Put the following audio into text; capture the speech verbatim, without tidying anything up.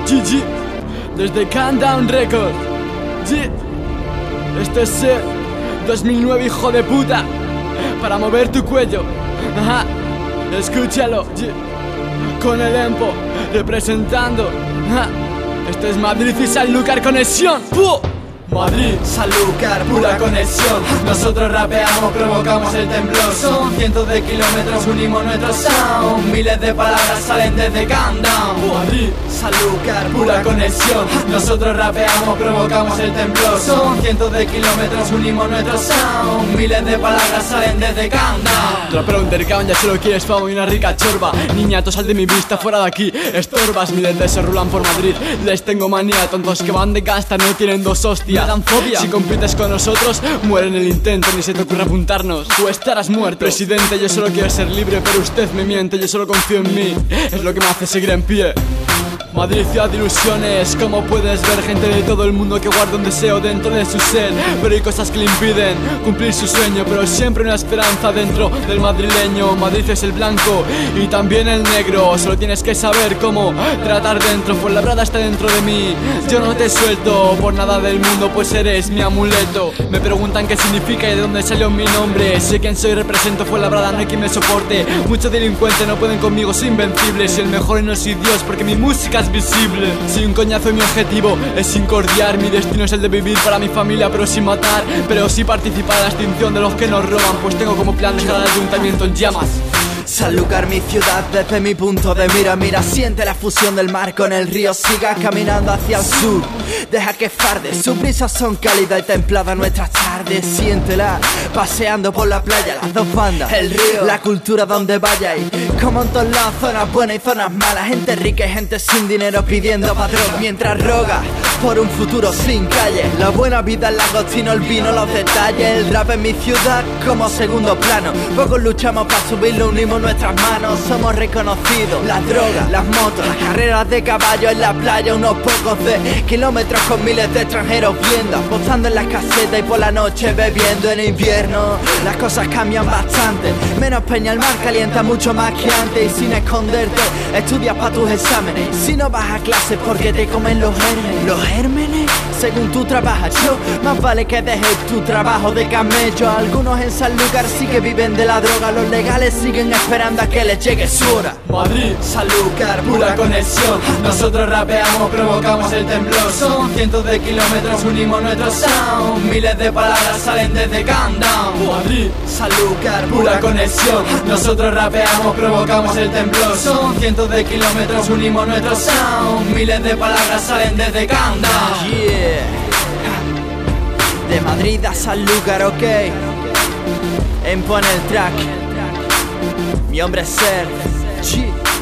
G G, desde Countdown Records. G. Esto es eh, dos mil nueve, hijo de puta. Para mover tu cuello. Ajá. Escúchalo. G. Con el Empo representando. Ajá. Esto es Madrid y Sanlúcar Conexión. ¡Puh! Madrid, Sanlúcar, pura conexión. Nosotros rapeamos, provocamos el temblor. Son cientos de kilómetros, unimos nuestro sound. Miles de palabras salen desde Countdown. Madrid, Sanlúcar, pura conexión. Nosotros rapeamos, provocamos el temblor. Son cientos de kilómetros, unimos nuestro sound. Miles de palabras salen desde Countdown. Trapero underground, ya solo quieres fama y una rica chorba. Niñato, sal de mi vista, fuera de aquí. Estorbas, miles de se rulan por Madrid. Les tengo manía, tontos que van de gasta, no tienen dos hostias. Me dan fobia. Si compites con nosotros, muere en el intento. Ni se te ocurra apuntarnos, tú estarás muerto. Presidente, yo solo quiero ser libre, pero usted me miente. Yo solo confío en mí, es lo que me hace seguir en pie. Madrid, ciudad de ilusiones. Como puedes ver, gente de todo el mundo que guarda un deseo dentro de su ser. Pero hay cosas que le impiden cumplir su sueño, pero siempre una esperanza dentro del madrileño. Madrid es el blanco y también el negro. Solo tienes que saber cómo tratar dentro. Fuenlabrada está dentro de mí. Yo no te suelto por nada del mundo, pues eres mi amuleto. Me preguntan qué significa y de dónde salió mi nombre. Sé quién soy, represento Fuenlabrada, no hay quien me soporte. Muchos delincuentes no pueden conmigo, soy invencible. Soy el mejor y no soy Dios, porque mi música es visible. Soy un coñazo y mi objetivo es incordiar. Mi destino es el de vivir para mi familia, pero sin matar. Pero sí participar en la extinción de los que nos roban, pues tengo como plan dejar al ayuntamiento en llamas. Sanlúcar, mi ciudad, desde mi punto de mira. Mira, siente la fusión del mar con el río. Siga caminando hacia el sur, deja que farde. Sus brisas son cálidas y templadas nuestras tardes. Siéntela, paseando por la playa. Las dos bandas, el río, la cultura donde vaya. Y como en todas las zonas buenas y zonas malas, gente rica y gente sin dinero pidiendo patrón. Mientras roga por un futuro sin calle. La buena vida, el langostino, el vino, los detalles. El rap en mi ciudad como segundo plano. Pocos luchamos para subirlo, unimos nuestras manos, somos reconocidos. Las drogas, las motos, las carreras de caballo en la playa. Unos pocos de kilómetros con miles de extranjeros viendo, apostando en las casetas y por la noche bebiendo. En invierno las cosas cambian bastante. Menos peña, el mar calienta mucho más que antes. Y sin esconderte, estudias para tus exámenes. Si no vas a clases porque te comen los gérmenes. ¿Los gérmenes? Según tú trabajas, yo más vale que dejes tu trabajo de camello. Algunos en Sanlúcar sí que viven de la droga. Los legales siguen esperando a que les llegue su hora. Madrid, Sanlúcar, pura conexión. Nosotros rapeamos, provocamos el temblor. Son cientos de kilómetros, unimos nuestro sound. Miles de palabras salen desde Countdown. Madrid, Sanlúcar, pura conexión. Nosotros rapeamos, provocamos el temblor. Son cientos de kilómetros, unimos nuestro sound. Miles de palabras salen desde Countdown. Yeah. De Madrid a Sanlúcar, ok. Empo en el track. Mi hombre es Ser. G.